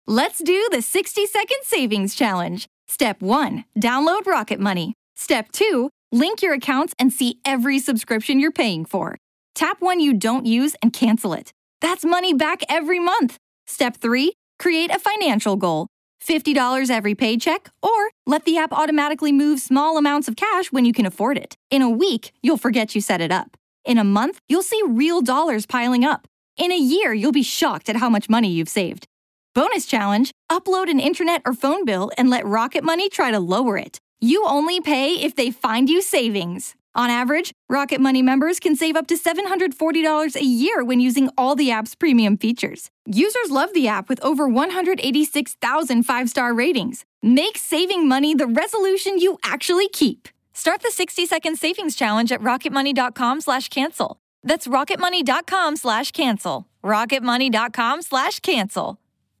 Let's do the 60-second savings challenge. Step 1, download Rocket Money. Step 2, link your accounts and see every subscription you're paying for. Tap one you don't use and cancel it. That's money back every month. Step 3, create a financial goal. $50 every paycheck, or let the app automatically move small amounts of cash when you can afford it. In a week, you'll forget you set it up. In a month, you'll see real dollars piling up. In a year, you'll be shocked at how much money you've saved. Bonus challenge, upload an internet or phone bill and let Rocket Money try to lower it. You only pay if they find you savings. On average, Rocket Money members can save up to $740 a year when using all the app's premium features. Users love the app with over 186,000 five-star ratings. Make saving money the resolution you actually keep. Start the 60-second savings challenge at rocketmoney.com/cancel. That's rocketmoney.com/cancel. rocketmoney.com/cancel.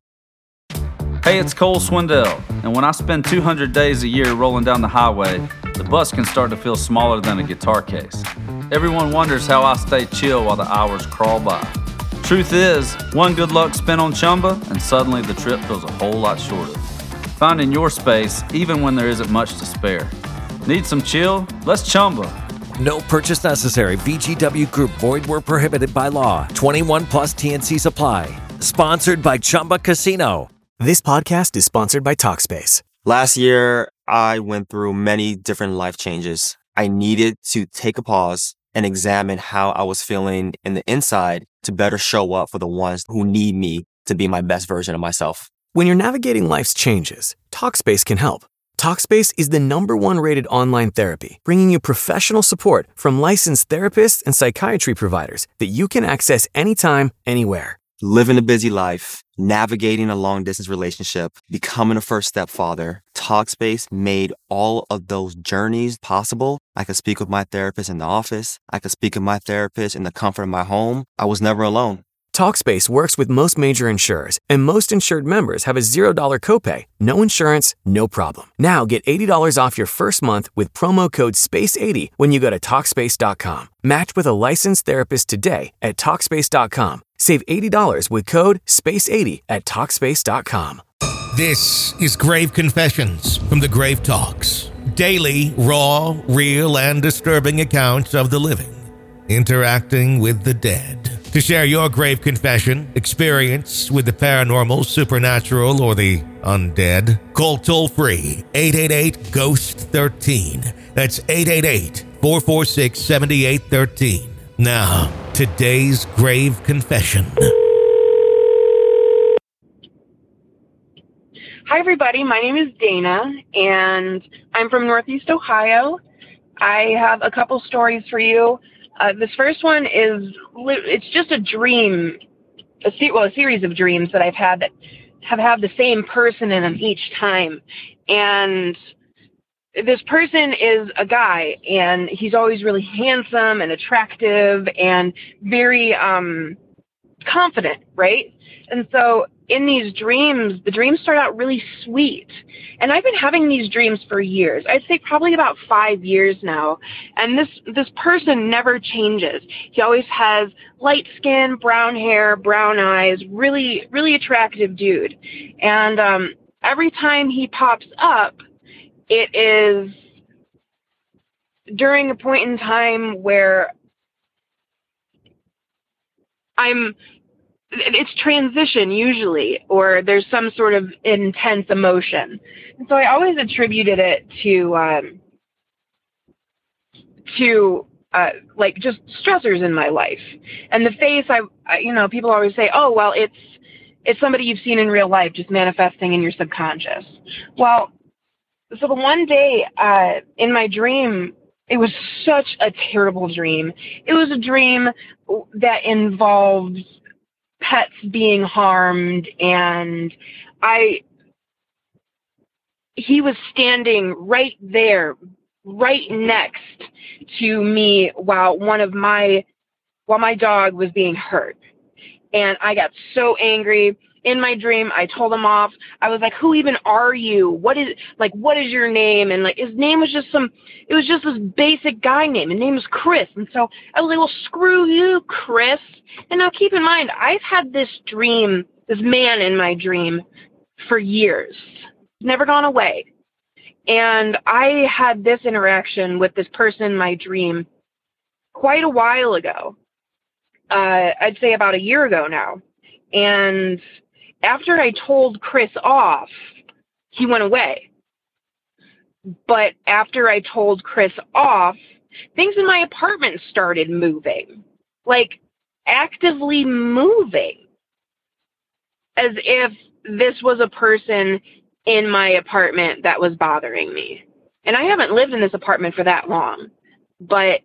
Hey, it's Cole Swindell, and when I spend 200 days a year rolling down the highway, the bus can start to feel smaller than a guitar case. Everyone wonders how I stay chill while the hours crawl by. Truth is, one good luck spin on Chumba, and suddenly the trip feels a whole lot shorter. Finding your space, even when there isn't much to spare. Need some chill? Let's Chumba. No purchase necessary. VGW Group. Void where prohibited by law. 21 plus TNC Supply. Sponsored by Chumba Casino. This podcast is sponsored by Talkspace. Last year, I went through many different life changes. I needed to take a pause and examine how I was feeling in the inside to better show up for the ones who need me to be my best version of myself. When you're navigating life's changes, Talkspace can help. Talkspace is the #1 rated online therapy, bringing you professional support from licensed therapists and psychiatry providers that you can access anytime, anywhere. Living a busy life, navigating a long-distance relationship, becoming a first-step father, Talkspace made all of those journeys possible. I could speak with my therapist in the office. I could speak with my therapist in the comfort of my home. I was never alone. Talkspace works with most major insurers, and most insured members have a $0 copay. No insurance, no problem. Now get $80 off your first month with promo code SPACE80 when you go to Talkspace.com. Match with a licensed therapist today at Talkspace.com. Save $80 with code SPACE80 at Talkspace.com. This is Grave Confessions from the Grave Talks. Daily, raw, real, and disturbing accounts of the living interacting with the dead. To share your grave confession, experience with the paranormal, supernatural, or the undead, call toll-free 888-GHOST-13. That's 888-446-7813. Now, today's grave confession. Hi, everybody. My name is Dana, and I'm from Northeast Ohio. I have a couple stories for you. This first one it's just a dream, a series of dreams that I've had that have had the same person in them each time. And this person is a guy, and he's always really handsome and attractive and very confident, right? And so in these dreams, the dreams start out really sweet. And I've been having these dreams for years. I'd say probably about 5 years now. And this person never changes. He always has light skin, brown hair, brown eyes, really, really attractive dude. And every time he pops up, it is during a point in time where it's transition usually, or there's some sort of intense emotion. And so I always attributed it to like just stressors in my life. And the face, I people always say, oh, well, it's somebody you've seen in real life just manifesting in your subconscious. Well, so the one day in my dream, it was such a terrible dream. It was a dream that involved pets being harmed, and he was standing right there, right next to me while my dog was being hurt. And I got so angry. In my dream, I told him off. I was like, who even are you? What is your name? And his name was just this basic guy name. His name is Chris. And so I was like, well, screw you, Chris. And now keep in mind, I've had this man in my dream for years. Never gone away. And I had this interaction with this person in my dream quite a while ago. I'd say about a year ago now. And after I told Chris off, he went away. But after I told Chris off, things in my apartment started moving. Like, actively moving. As if this was a person in my apartment that was bothering me. And I haven't lived in this apartment for that long. But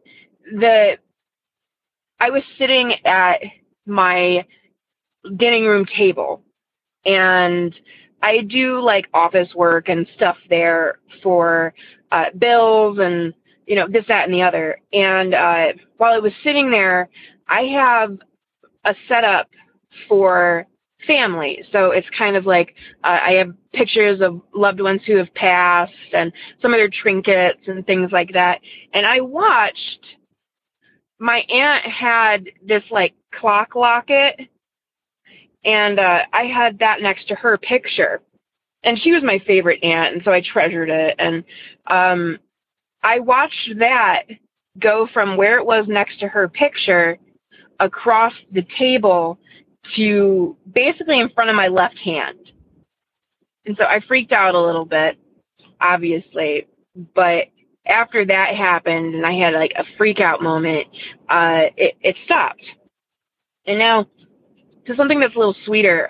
I was sitting at my dining room table, and I do like office work and stuff there for bills and, you know, this, that, and the other. And while I was sitting there, I have a setup for family. So it's kind of like I have pictures of loved ones who have passed and some of their trinkets and things like that. And I watched, my aunt had this like clock locket, and I had that next to her picture. And she was my favorite aunt, and so I treasured it. And I watched that go from where it was next to her picture across the table to basically in front of my left hand. And so I freaked out a little bit, obviously. But after that happened and I had like a freak out moment, it stopped. And now to something that's a little sweeter.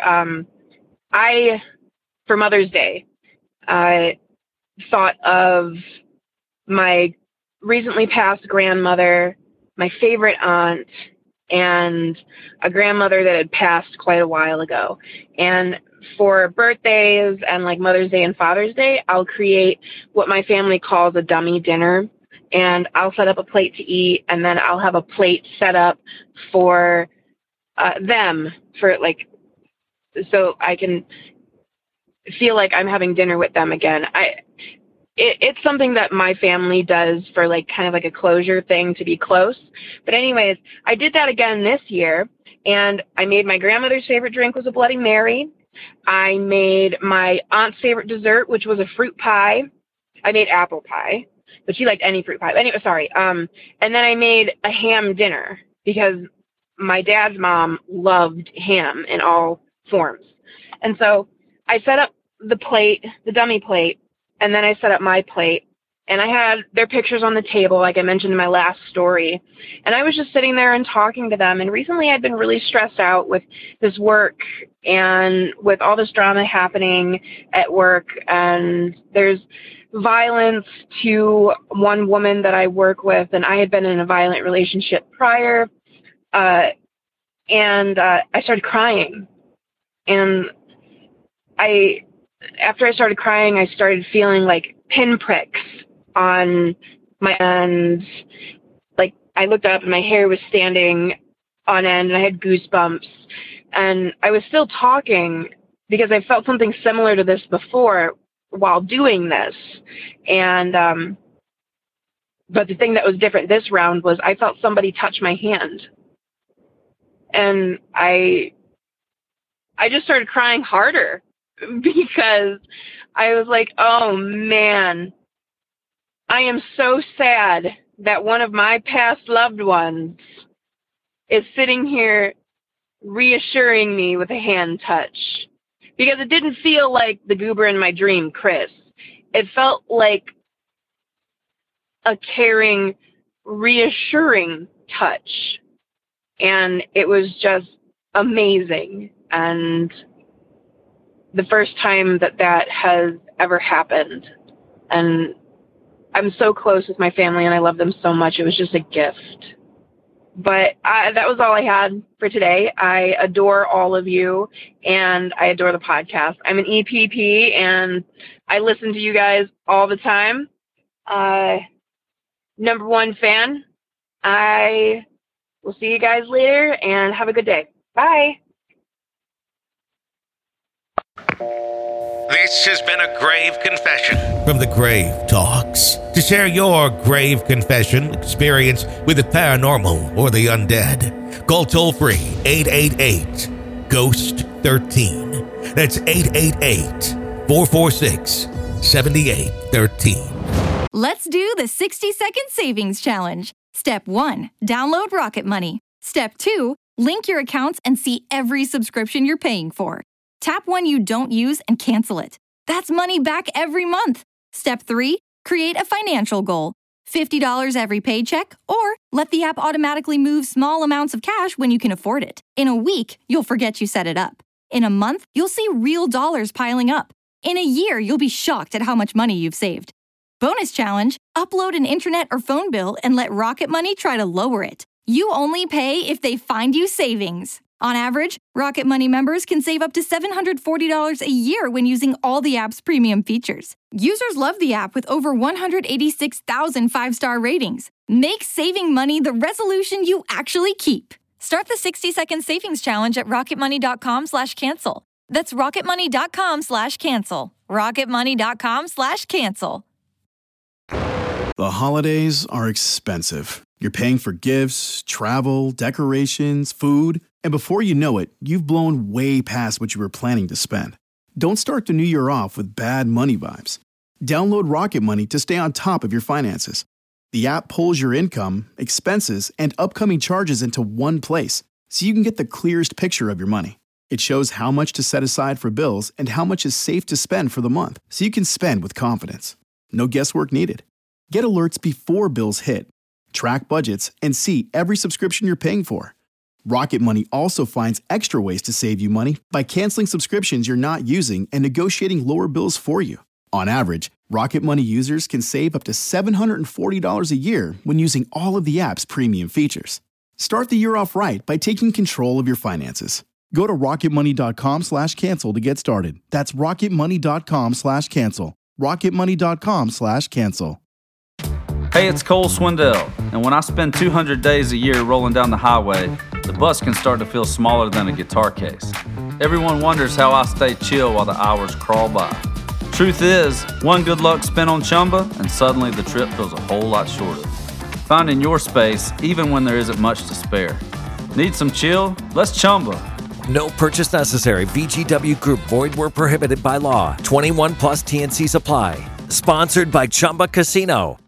For Mother's Day, I thought of my recently passed grandmother, my favorite aunt, and a grandmother that had passed quite a while ago. And for birthdays and like Mother's Day and Father's Day, I'll create what my family calls a dummy dinner. And I'll set up a plate to eat, and then I'll have a plate set up for them, for like, so I can feel like I'm having dinner with them again. It's something that my family does for like kind of like a closure thing to be close. But anyways, I did that again this year, and I made my grandmother's favorite drink was a Bloody Mary. I made my aunt's favorite dessert, which was a fruit pie. I made apple pie, but she liked any fruit pie. Anyway, sorry. And then I made a ham dinner because my dad's mom loved ham in all forms. And so I set up the plate, the dummy plate, and then I set up my plate, and I had their pictures on the table, like I mentioned in my last story. And I was just sitting there and talking to them. And recently I'd been really stressed out with this work and with all this drama happening at work. And there's violence to one woman that I work with, and I had been in a violent relationship prior. And I started crying. And after I started crying, I started feeling like pinpricks on my ends. Like I looked up and my hair was standing on end and I had goosebumps. And I was still talking because I felt something similar to this before while doing this. And, but the thing that was different this round was I felt somebody touch my hand. And I just started crying harder. Because I was like, oh man, I am so sad that one of my past loved ones is sitting here reassuring me with a hand touch. Because it didn't feel like the goober in my dream, Chris. It felt like a caring, reassuring touch. And it was just amazing. And the first time that has ever happened. And I'm so close with my family and I love them so much. It was just a gift. But that was all I had for today. I adore all of you and I adore the podcast. I'm an EPP and I listen to you guys all the time. Number one fan. I will see you guys later and have a good day. Bye. This has been a grave confession from the Grave Talks. To share your grave confession experience with the paranormal or the undead, call toll-free 888-GHOST-13. That's 888-446-7813. Let's do the 60-second savings challenge. Step 1, download Rocket Money. Step 2, link your accounts and see every subscription you're paying for. Tap one you don't use and cancel it. That's money back every month. Step 3, create a financial goal. $50 every paycheck, or let the app automatically move small amounts of cash when you can afford it. In a week, you'll forget you set it up. In a month, you'll see real dollars piling up. In a year, you'll be shocked at how much money you've saved. Bonus challenge, upload an internet or phone bill and let Rocket Money try to lower it. You only pay if they find you savings. On average, Rocket Money members can save up to $740 a year when using all the app's premium features. Users love the app with over 186,000 five-star ratings. Make saving money the resolution you actually keep. Start the 60-second savings challenge at rocketmoney.com/cancel. That's rocketmoney.com/cancel. rocketmoney.com/cancel. The holidays are expensive. You're paying for gifts, travel, decorations, food, and before you know it, you've blown way past what you were planning to spend. Don't start the new year off with bad money vibes. Download Rocket Money to stay on top of your finances. The app pulls your income, expenses, and upcoming charges into one place, so you can get the clearest picture of your money. It shows how much to set aside for bills and how much is safe to spend for the month, so you can spend with confidence. No guesswork needed. Get alerts before bills hit. Track budgets and see every subscription you're paying for. Rocket Money also finds extra ways to save you money by canceling subscriptions you're not using and negotiating lower bills for you. On average, Rocket Money users can save up to $740 a year when using all of the app's premium features. Start the year off right by taking control of your finances. Go to rocketmoney.com/cancel to get started. That's rocketmoney.com/cancel. rocketmoney.com/cancel. Hey, it's Cole Swindell, and when I spend 200 days a year rolling down the highway, the bus can start to feel smaller than a guitar case. Everyone wonders how I stay chill while the hours crawl by. Truth is, one good luck spin on Chumba, and suddenly the trip feels a whole lot shorter. Finding your space, even when there isn't much to spare. Need some chill? Let's Chumba. No purchase necessary. VGW Group. Void where prohibited by law. 21 plus TNC Supply. Sponsored by Chumba Casino.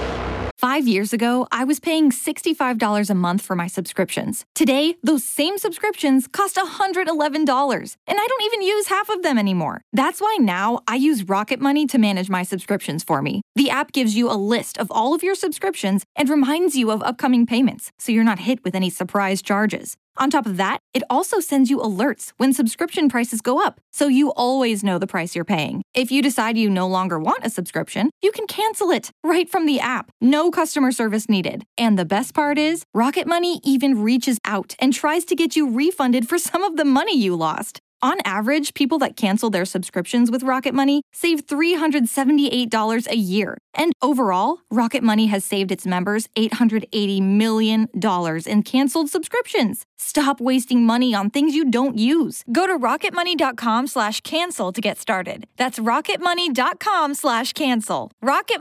5 years ago, I was paying $65 a month for my subscriptions. Today, those same subscriptions cost $111, and I don't even use half of them anymore. That's why now I use Rocket Money to manage my subscriptions for me. The app gives you a list of all of your subscriptions and reminds you of upcoming payments, so you're not hit with any surprise charges. On top of that, it also sends you alerts when subscription prices go up, so you always know the price you're paying. If you decide you no longer want a subscription, you can cancel it right from the app. No customer service needed. And the best part is, Rocket Money even reaches out and tries to get you refunded for some of the money you lost. On average, people that cancel their subscriptions with Rocket Money save $378 a year. And overall, Rocket Money has saved its members $880 million in canceled subscriptions. Stop wasting money on things you don't use. Go to rocketmoney.com/cancel to get started. That's rocketmoney.com/cancel.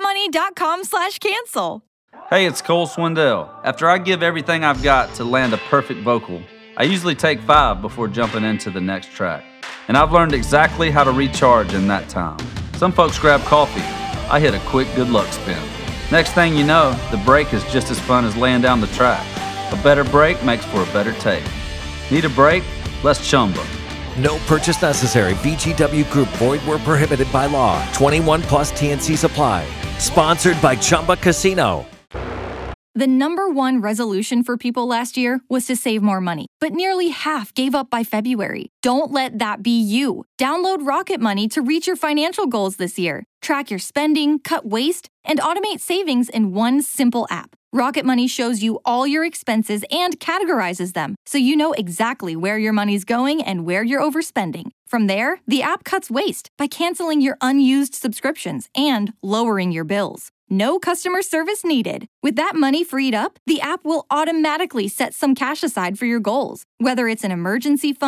rocketmoney.com/cancel. Hey, it's Cole Swindell. After I give everything I've got to land a perfect vocal, I usually take 5 before jumping into the next track. And I've learned exactly how to recharge in that time. Some folks grab coffee. I hit a quick good luck spin. Next thing you know, the break is just as fun as laying down the track. A better break makes for a better take. Need a break? Let's Chumba. No purchase necessary. VGW Group. Void where prohibited by law. 21 plus TNC Supply. Sponsored by Chumba Casino. The number one resolution for people last year was to save more money, but nearly half gave up by February. Don't let that be you. Download Rocket Money to reach your financial goals this year. Track your spending, cut waste, and automate savings in one simple app. Rocket Money shows you all your expenses and categorizes them, so you know exactly where your money's going and where you're overspending. From there, the app cuts waste by canceling your unused subscriptions and lowering your bills. No customer service needed. With that money freed up, the app will automatically set some cash aside for your goals, whether it's an emergency fund,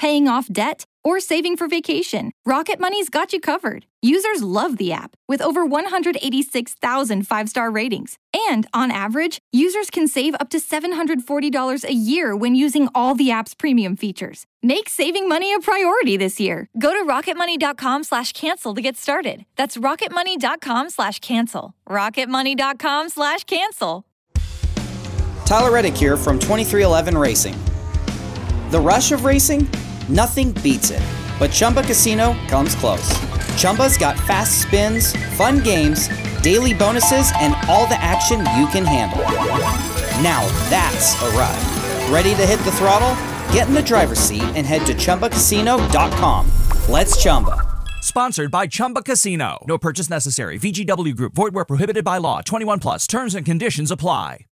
paying off debt, or saving for vacation, Rocket Money's got you covered. Users love the app, with over 186,000 five-star ratings. And on average, users can save up to $740 a year when using all the app's premium features. Make saving money a priority this year. Go to rocketmoney.com/cancel to get started. That's rocketmoney.com/cancel. rocketmoney.com/cancel. Tyler Reddick here from 2311 Racing. The rush of racing? Nothing beats it, but Chumba Casino comes close. Chumba's got fast spins, fun games, daily bonuses, and all the action you can handle. Now that's a ride. Ready to hit the throttle? Get in the driver's seat and head to ChumbaCasino.com. Let's Chumba. Sponsored by Chumba Casino. No purchase necessary. VGW Group. Void where prohibited by law. 21 plus. Terms and conditions apply.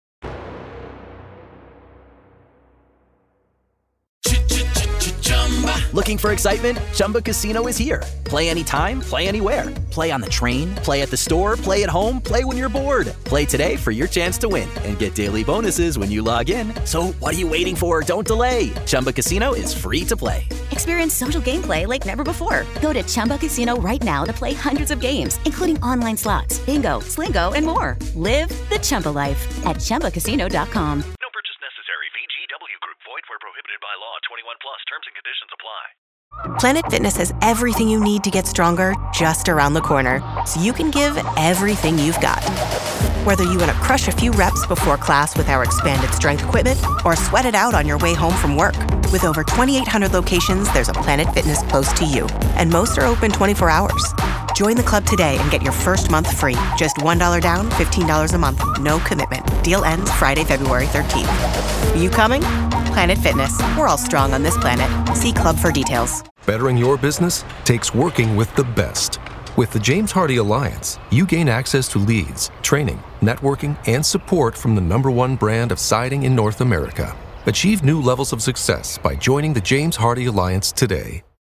Looking for excitement? Chumba Casino is here. Play anytime, play anywhere. Play on the train, play at the store, play at home, play when you're bored. Play today for your chance to win and get daily bonuses when you log in. So what are you waiting for? Don't delay. Chumba Casino is free to play. Experience social gameplay like never before. Go to Chumba Casino right now to play hundreds of games, including online slots, bingo, Slingo, and more. Live the Chumba life at ChumbaCasino.com. No purchase necessary. VGW Group. Void where prohibited by law. 21 plus. Terms and conditions apply. Planet Fitness has everything you need to get stronger just around the corner, so you can give everything you've got. Whether you want to crush a few reps before class with our expanded strength equipment or sweat it out on your way home from work. With over 2,800 locations, there's a Planet Fitness close to you, and most are open 24 hours. Join the club today and get your first month free. Just $1 down, $15 a month. No commitment. Deal ends Friday, February 13th. Are you coming? Planet Fitness. We're all strong on this planet. See club for details. Bettering your business takes working with the best. With the James Hardie Alliance, you gain access to leads, training, networking, and support from the #1 brand of siding in North America. Achieve new levels of success by joining the James Hardie Alliance today.